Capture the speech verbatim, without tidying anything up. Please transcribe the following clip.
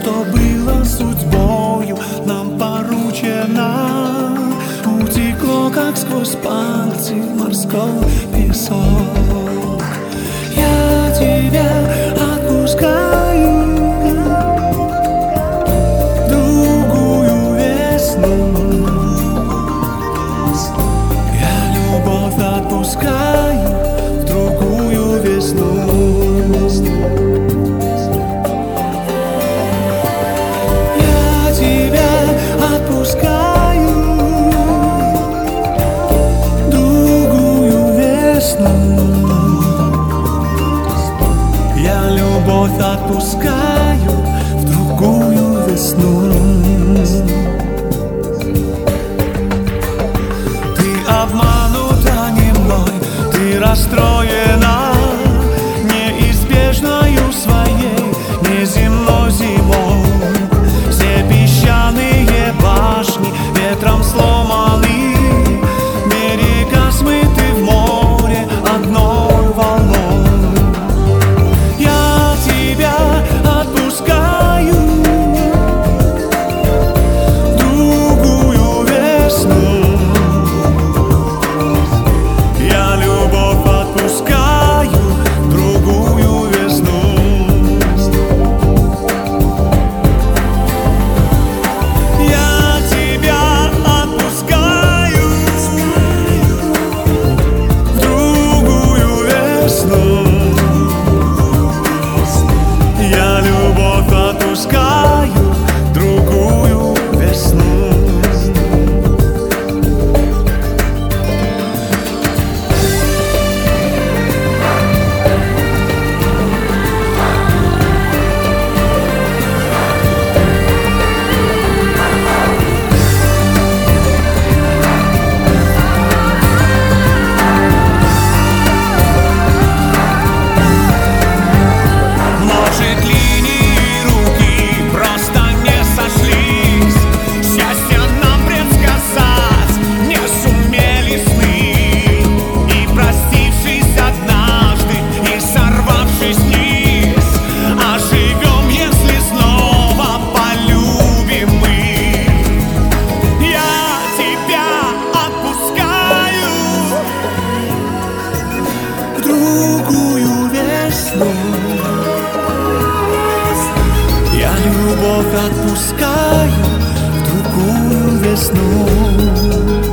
что было судьбою нам поручено, утекло, как сквозь пальцы морской песок. Я тебя отпускаю в другую весну. Я любовь отпускаю в другую весну. Я тебя отпускаю в другую весну. Я любовь отпускаю в другую весну. Ты обманута не мной, ты расстроена неизбежною своей неземной зимой. Все песчаные башни ветром сломаны, берега смыты в море одной волной. Я тебя отпускаю в другую весну. Я любовь отпускаю в другую весну. Я тебя отпускаю в другую весну. Я любовь отпускаю в другую весну. Может, линии руки просто не сошлись, счастье нам предсказать не сумели сны. И простившись однажды и сорвавшись вниз, оживем, если снова полюбим мы. Я тебя отпускаю в другую весну. Я любовь отпускаю в другую весну.